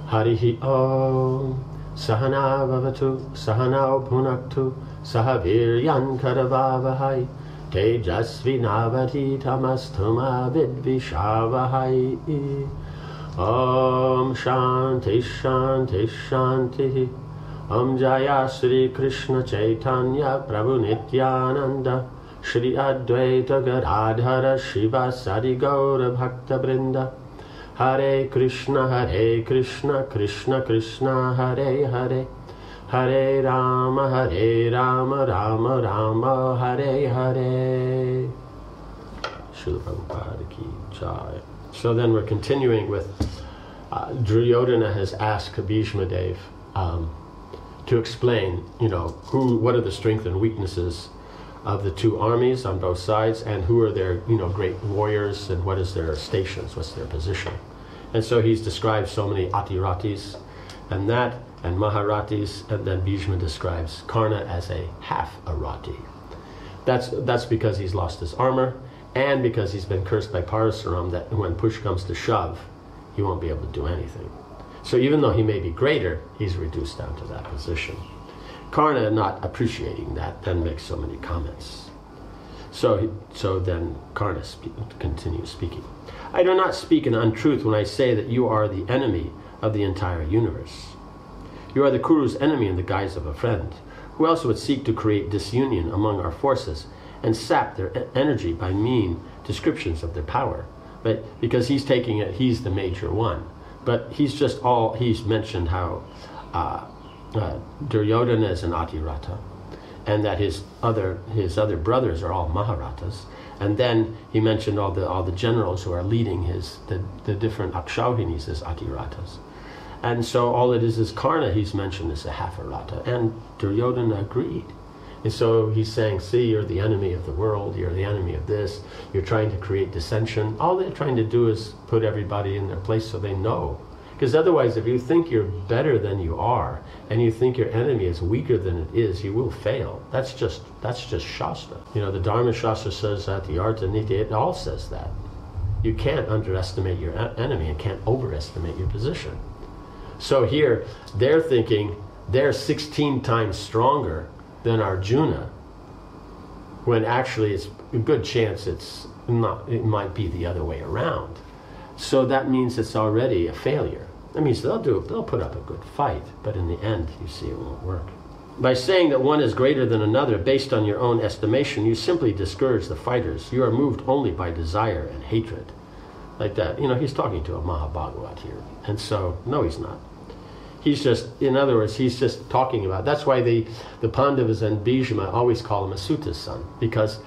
Harihi Om. Sahana Vavatu, Sahanao Punaktu, Sahaviryan Karavavahai, Tejasvi Navati Tamastuma Vidvishavahai. Om Shanti Shanti Shanti. Om Jaya Sri Krishna Chaitanya Prabhu Nityananda, Shri Advaita Gadadhara Shiva Sadi Gaura Bhakta Brinda. Hare Krishna, Krishna Krishna, Hare Hare, Hare Rama, Rama Rama, Hare Hare. Srila Prabhupada ki jai. So then we're continuing with Duryodhana has asked Bhishma Dev to explain, what are the strengths and weaknesses of the two armies on both sides, and who are their, great warriors, and what is their stations, what's their position. And so he's described so many Atiratis and Maharatis, and then Bhishma describes Karna as a half Arati. That's because he's lost his armor, and because he's been cursed by Parasuram that when push comes to shove, he won't be able to do anything. So even though he may be greater, he's reduced down to that position. Karna, not appreciating that, then makes so many comments. So then Karna continues speaking. I do not speak an untruth when I say that you are the enemy of the entire universe. You are the Kuru's enemy in the guise of a friend. Who else would seek to create disunion among our forces and sap their energy by mean descriptions of their power? But because he's taking it, he's the major one. But he's mentioned how Duryodhana is an Atirata, and that his other brothers are all Maharatas. And then he mentioned all the generals who are leading the different Akshauhinis as Atiratas. And so all it is Karna he's mentioned as a half Arata. And Duryodhana agreed. And so he's saying, see, you're the enemy of the world, you're the enemy of this, you're trying to create dissension. All they're trying to do is put everybody in their place so they know. Because otherwise, if you think you're better than you are, and you think your enemy is weaker than it is, you will fail. That's just Shastra. The Dharma Shastra says that, the Artha Niti, it all says that. You can't underestimate your enemy and can't overestimate your position. So here, they're thinking they're 16 times stronger than Arjuna, when actually it's a good chance it might be the other way around. So that means it's already a failure. That means they'll put up a good fight, but in the end, you see, it won't work. By saying that one is greater than another based on your own estimation, you simply discourage the fighters. You are moved only by desire and hatred. Like that. He's talking to a Mahabhagavat here. And so, no, he's not. He's just, in other words, he's just talking about, that's why the Pandavas and Bhishma always call him Asuta's son, because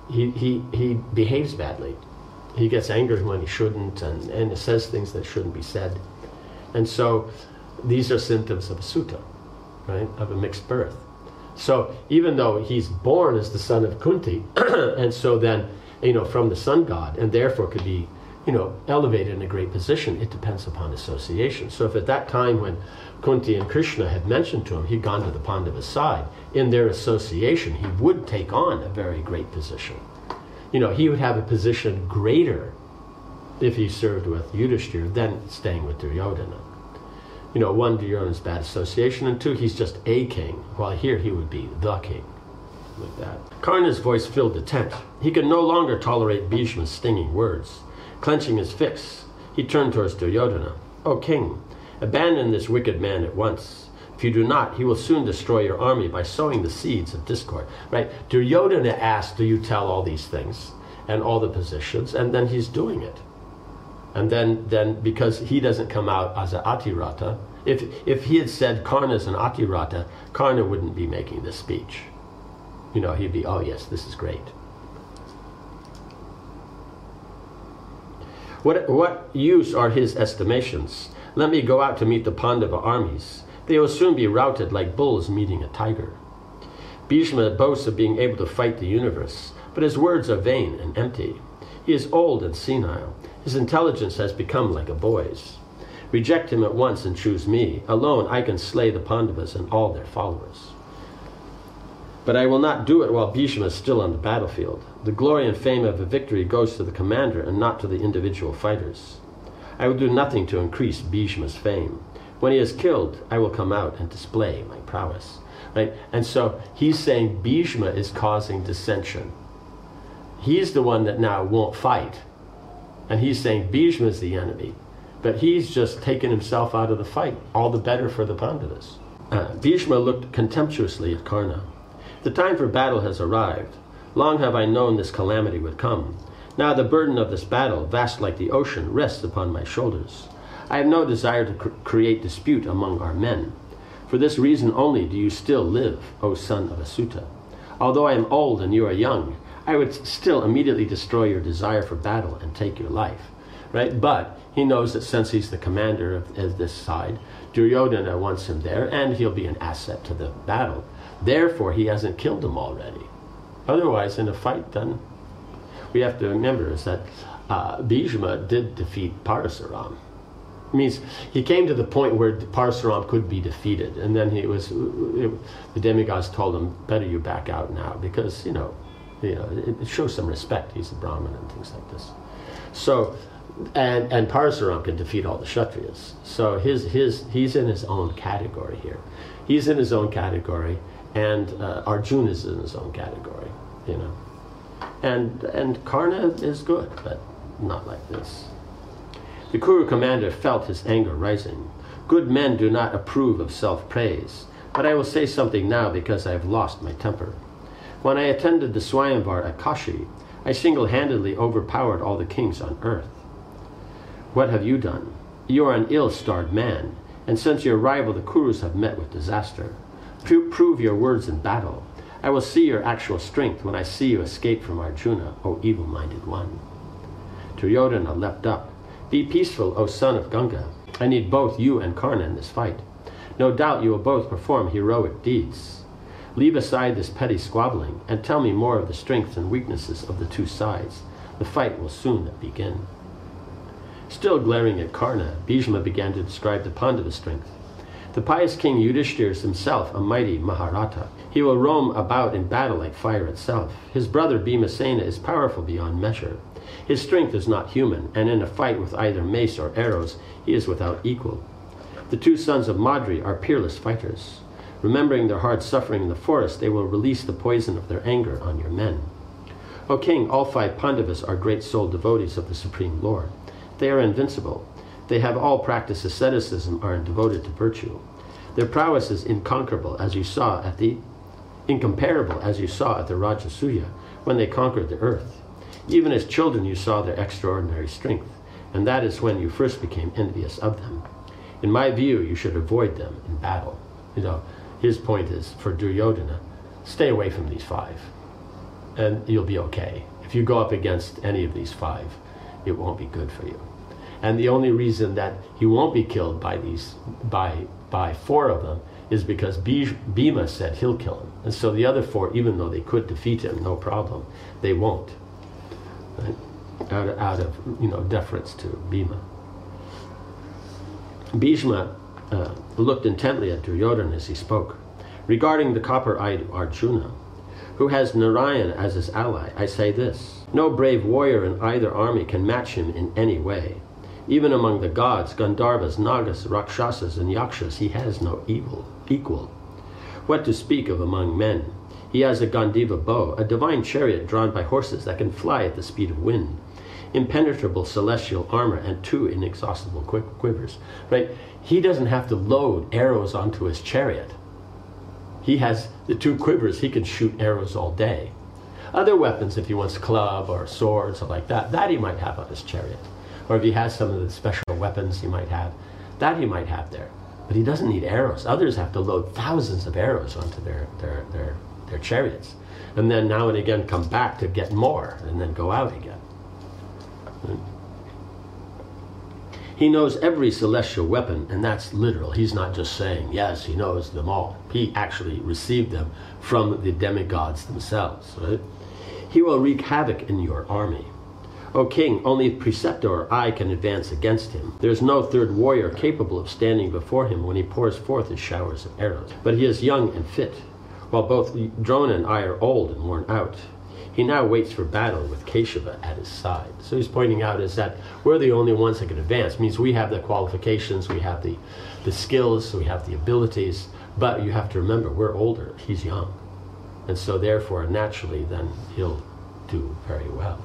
he behaves badly. He gets angry when he shouldn't, and says things that shouldn't be said. And so these are symptoms of Asuta, right, of a mixed birth. So even though he's born as the son of Kunti, and so then, from the sun god, and therefore could be, elevated in a great position, it depends upon association. So if at that time when Kunti and Krishna had mentioned to him, he'd gone to the Pandava's side, in their association, he would take on a very great position. He would have a position greater if he served with Yudhishthira than staying with Duryodhana. One, Duryodhana's bad association, and two, he's just a king, while here he would be the king. Like that. Karna's voice filled the tent. He could no longer tolerate Bhishma's stinging words. Clenching his fists, he turned towards Duryodhana. O king, abandon this wicked man at once. If you do not, he will soon destroy your army by sowing the seeds of discord. Right? Duryodhana asked, do you tell all these things and all the positions? And then he's doing it. And then because he doesn't come out as an Atirata, if he had said Karna's an Atirata, Karna wouldn't be making this speech. He'd be, oh yes, this is great. What use are his estimations? Let me go out to meet the Pandava armies. They will soon be routed like bulls meeting a tiger. Bhishma boasts of being able to fight the universe, but his words are vain and empty. He is old and senile. His intelligence has become like a boy's. Reject him at once and choose me. Alone I can slay the Pandavas and all their followers. But I will not do it while Bhishma is still on the battlefield. The glory and fame of a victory goes to the commander and not to the individual fighters. I will do nothing to increase Bhishma's fame. When he is killed, I will come out and display my prowess. Right? And so he's saying Bhishma is causing dissension. He's the one that now won't fight. And he's saying Bhishma is the enemy. But he's just taken himself out of the fight. All the better for the Pandavas. Bhishma looked contemptuously at Karna. The time for battle has arrived. Long have I known this calamity would come. Now the burden of this battle, vast like the ocean, rests upon my shoulders. I have no desire to create dispute among our men. For this reason only do you still live, O son of Asuta. Although I am old and you are young, I would still immediately destroy your desire for battle and take your life. Right? But he knows that since he's the commander of this side, Duryodhana wants him there, and he'll be an asset to the battle. Therefore, he hasn't killed him already. Otherwise, in a fight, then, we have to remember is that Bhishma did defeat Parasuram. It means he came to the point where Parasuram could be defeated, and then the demigods told him, better you back out now, because, it shows some respect. He's a Brahmin and things like this. So, and Parasuram can defeat all the Kshatriyas. So he's in his own category here. He's in his own category, and Arjuna is in his own category, And Karna is good, but not like this. The Kuru commander felt his anger rising. Good men do not approve of self-praise, but I will say something now because I have lost my temper. When I attended the Swayamvar at Kashi, I single-handedly overpowered all the kings on earth. What have you done? You are an ill-starred man, and since your rival the Kurus have met with disaster. Prove your words in battle. I will see your actual strength when I see you escape from Arjuna, O evil-minded one. Duryodhana leapt up. Be peaceful, O son of Ganga. I need both you and Karna in this fight. No doubt you will both perform heroic deeds. Leave aside this petty squabbling, and tell me more of the strengths and weaknesses of the two sides. The fight will soon begin. Still glaring at Karna, Bhishma began to describe the Pandava strength. The pious king Yudhishthira is himself a mighty Maharatha. He will roam about in battle like fire itself. His brother Bhimasena is powerful beyond measure. His strength is not human, and in a fight with either mace or arrows, he is without equal. The two sons of Madri are peerless fighters. Remembering their hard suffering in the forest, they will release the poison of their anger on your men. O king, all 5 Pandavas are great soul devotees of the Supreme Lord. They are invincible. They have all practiced asceticism, are devoted to virtue. Their prowess is incomparable, as you saw at the Rajasuya when they conquered the earth. Even as children you saw their extraordinary strength, and that is when you first became envious of them. In my view, you should avoid them in battle. His point is, for Duryodhana, stay away from these 5, and you'll be okay. If you go up against any of these 5, it won't be good for you. And the only reason that he won't be killed by 4 of them is because Bhima said he'll kill him. And so the other 4, even though they could defeat him, no problem, they won't. Right? Out of deference to Bhima. Bhishma looked intently at Duryodhana as he spoke. Regarding the copper-eyed Arjuna, who has Narayan as his ally, I say this. No brave warrior in either army can match him in any way. Even among the gods, Gandharvas, Nagas, Rakshasas, and Yakshas, he has no equal. What to speak of among men? He has a Gandiva bow, a divine chariot drawn by horses that can fly at the speed of wind, impenetrable celestial armor, and 2 inexhaustible quivers. Right? He doesn't have to load arrows onto his chariot. He has the 2 quivers. He can shoot arrows all day. Other weapons, if he wants club or swords or like that he might have on his chariot. Or if he has some of the special weapons he might have there. But he doesn't need arrows. Others have to load thousands of arrows onto their chariots. And then now and again come back to get more and then go out again. He knows every celestial weapon, and that's literal. He's not just saying, yes, he knows them all. He actually received them from the demigods themselves. Right? He will wreak havoc in your army. O king, only Preceptor or I can advance against him. There is no third warrior capable of standing before him when he pours forth his showers of arrows. But he is young and fit, while both Drona and I are old and worn out. He now waits for battle with Keshava at his side. So he's pointing out is that we're the only ones that can advance. It means we have the qualifications, we have the skills, we have the abilities, but you have to remember, we're older, he's young. And so therefore, naturally, then he'll do very well.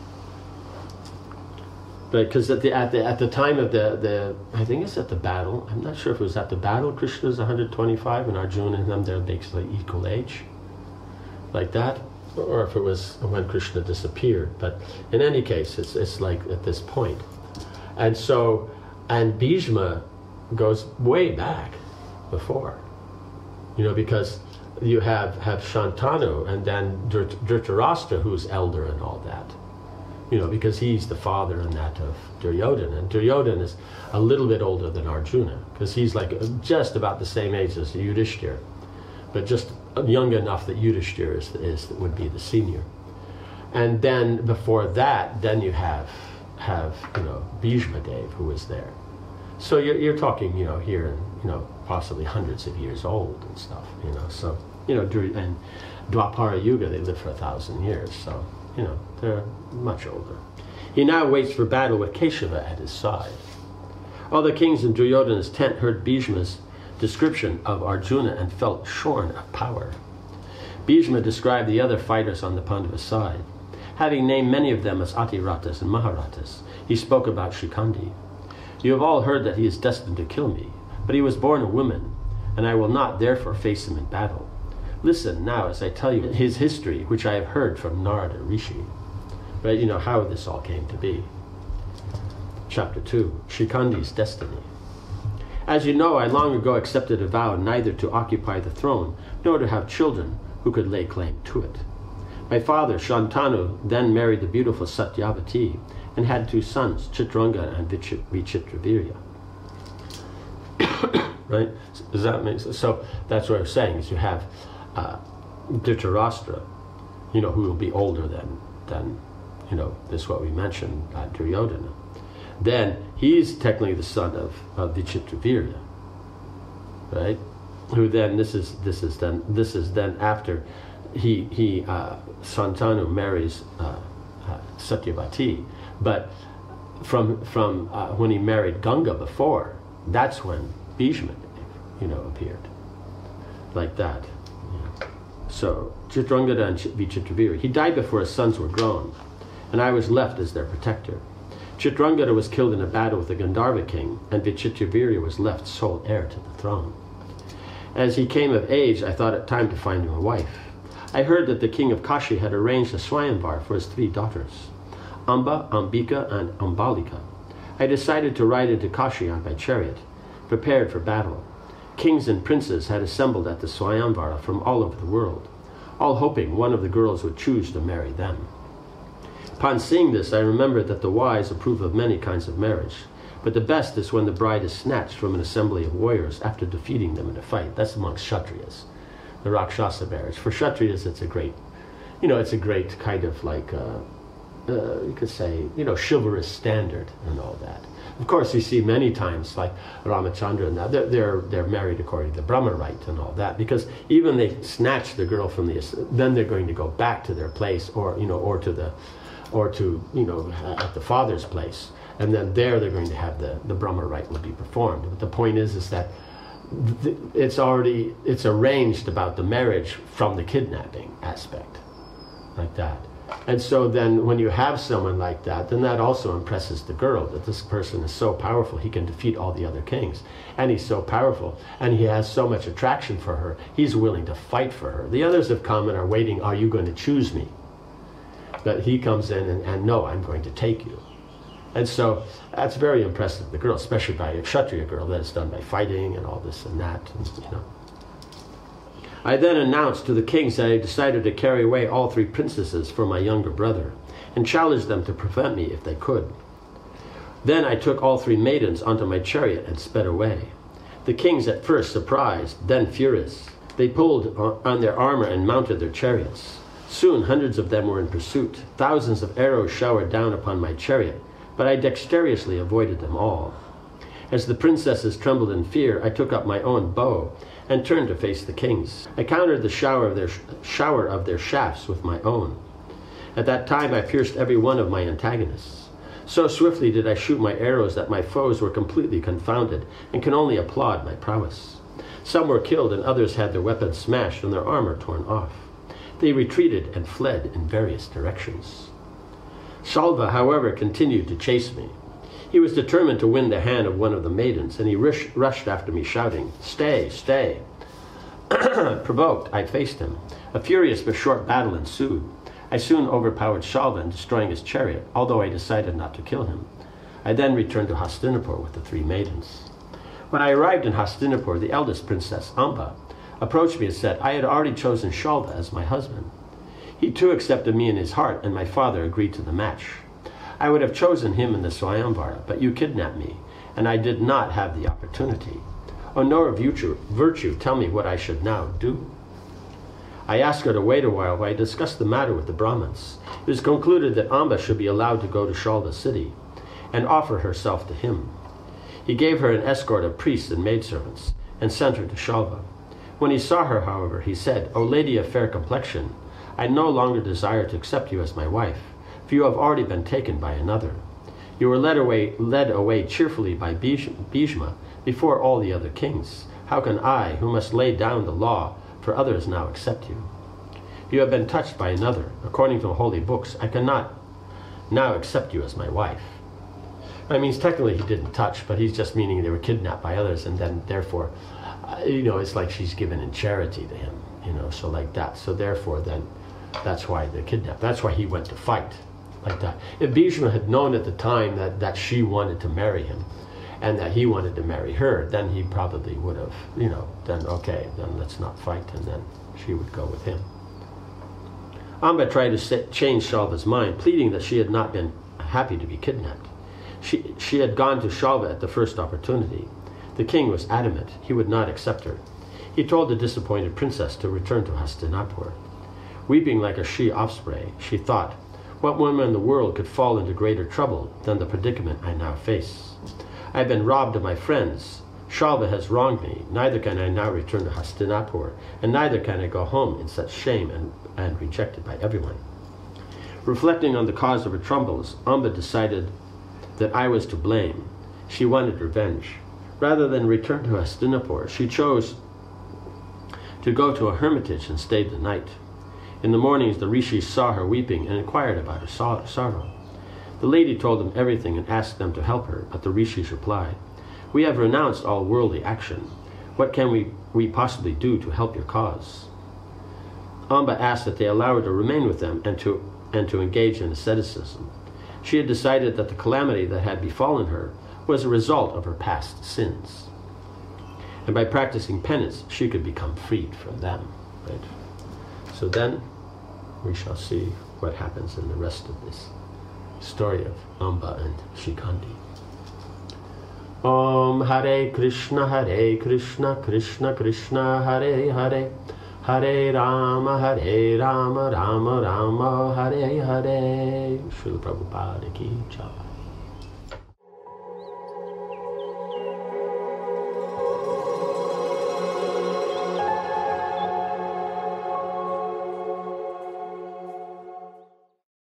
But because at the time of the I think it's at the battle, I'm not sure if it was at the battle, Krishna is 125 and Arjuna and them, they're basically equal age. Like that. Or if it was when Krishna disappeared. But in any case, it's like at this point. And so, and Bhishma goes way back before. Because you have Shantanu and then Dhritarashtra, who's elder and all that. Because he's the father and that of Duryodhana. And Duryodhana is a little bit older than Arjuna, because he's like just about the same age as Yudhishthira, but just young enough that Yudhishthira would be the senior. And then before that, then you have Bhishma Dev, who was there. So you're talking, here, possibly hundreds of years old and stuff, So, and Dwapara Yuga, they lived for 1,000 years, so, they're much older. He now waits for battle with Keshava at his side. All the kings in Duryodhana's tent heard Bhishma's description of Arjuna and felt shorn of power. Bhishma described the other fighters on the Pandava side. Having named many of them as Atiratas and Maharatas, he spoke about Shikandi. You have all heard that he is destined to kill me, but he was born a woman, and I will not therefore face him in battle. Listen now as I tell you his history, which I have heard from Narada Rishi. Right, how this all came to be. Chapter 2, Shikandi's destiny. As you know, I long ago accepted a vow neither to occupy the throne, nor to have children who could lay claim to it. My father, Shantanu, then married the beautiful Satyavati, and had 2 sons, Chitranga and Vichitravirya. Right? Does that make sense? So that's what I was saying, is you have Dhritarashtra, who will be older than this is what we mentioned, Duryodhana. Then he's technically the son of Vichitravirya, right? Who then this is then after he Shantanu marries Satyavati, but from when he married Ganga before, that's when Bhishma, appeared, like that. Yeah. So Chitrangada and Vichitravirya. He died before his sons were grown, and I was left as their protector. Chitrangada was killed in a battle with the Gandharva king, and Vichitravirya was left sole heir to the throne. As he came of age, I thought it time to find him a wife. I heard that the king of Kashi had arranged a Swayamvar for his 3 daughters, Amba, Ambika, and Ambalika. I decided to ride into Kashi on my chariot, prepared for battle. Kings and princes had assembled at the Swayamvara from all over the world, all hoping one of the girls would choose to marry them. Upon seeing this, I remembered that the wise approve of many kinds of marriage, but the best is when the bride is snatched from an assembly of warriors after defeating them in a fight. That's amongst Kshatriyas, the Rakshasa marriage. For Kshatriyas, it's a great, it's a great kind of like, you could say, chivalrous standard and all that. Of course, you see many times, like Ramachandra and that, they're married according to the Brahma rite and all that, because even they snatch the girl from then they're going to go back to their place, or at the father's place, and then there they're going to have the Brahma rite will be performed. But the point is that it's arranged about the marriage from the kidnapping aspect, like that. And so then when you have someone like that, then that also impresses the girl, that this person is so powerful, he can defeat all the other kings. And he's so powerful, and he has so much attraction for her, he's willing to fight for her. The others have come and are waiting, are you going to choose me? But he comes in and no, I'm going to take you. And so that's very impressive of the girl, especially by a Kshatriya girl, that is done by fighting and all this and that, I then announced to the kings that I decided to carry away all 3 princesses for my younger brother, and challenged them to prevent me if they could. Then I took all 3 maidens onto my chariot and sped away. The kings at first surprised, then furious. They pulled on their armor and mounted their chariots. Soon hundreds of them were in pursuit. Thousands of arrows showered down upon my chariot, but I dexterously avoided them all. As the princesses trembled in fear, I took up my own bow and turned to face the kings. I countered the shower of their shafts with my own. At that time I pierced every one of my antagonists. So swiftly did I shoot my arrows that my foes were completely confounded and can only applaud my prowess. Some were killed and others had their weapons smashed and their armor torn off. They retreated and fled in various directions. Shalva, however, continued to chase me. He was determined to win the hand of one of the maidens, and he rushed after me, shouting, "Stay, stay!" Provoked, I faced him. A furious but short battle ensued. I soon overpowered Shalva in destroying his chariot, although I decided not to kill him. I then returned to Hastinapur with the 3 maidens. When I arrived in Hastinapur, the eldest princess, Amba, approached me and said I had already chosen Shalva as my husband. He too accepted me in his heart, and my father agreed to the match. I would have chosen him in the Swayamvara, but you kidnapped me, and I did not have the opportunity. O knower of virtue, tell me what I should now do. I asked her to wait a while I discussed the matter with the Brahmins. It was concluded that Amba should be allowed to go to Shalva's city and offer herself to him. He gave her an escort of priests and maidservants and sent her to Shalva. When he saw her, however, he said, "O lady of fair complexion, I no longer desire to accept you as my wife, for you have already been taken by another. You were led away cheerfully by Bhishma before all the other kings. How can I, who must lay down the law for others, now accept you? You have been touched by another. According to the holy books, I cannot now accept you as my wife." I mean, technically he didn't touch, but he's just meaning they were kidnapped by others, and then therefore, it's like she's given in charity to him, so like that. So therefore, then, that's why they kidnapped. That's why he went to fight, like that. If Bhishma had known at the time that she wanted to marry him, and that he wanted to marry her, then he probably would have, then okay, then let's not fight, and then she would go with him. Amba tried to change Shalva's mind, pleading that she had not been happy to be kidnapped. She had gone to Shalva at the first opportunity. The king was adamant he would not accept her. He told the disappointed princess to return to Hastinapur. Weeping like a she-offspring, she thought, what woman in the world could fall into greater trouble than the predicament I now face? I have been robbed of my friends. Shalva has wronged me. Neither can I now return to Hastinapur, and neither can I go home in such shame and rejected by everyone. Reflecting on the cause of her troubles, Amba decided that I was to blame. She wanted revenge. Rather than return to Hastinapur, she chose to go to a hermitage and stay the night. In the mornings, the rishis saw her weeping and inquired about her sorrow. The lady told them everything and asked them to help her, but the rishis replied, "We have renounced all worldly action. What can we possibly do to help your cause?" Amba asked that they allow her to remain with them and to engage in asceticism. She had decided that the calamity that had befallen her was a result of her past sins, and by practicing penance she could become freed from them. Right? So then we shall see what happens in the rest of this story of Amba and Shikandi. Om Hare Krishna, Krishna Krishna, Hare Hare, Hare Rama, Rama Rama, Hare Hare. Srila Prabhupada ki jai.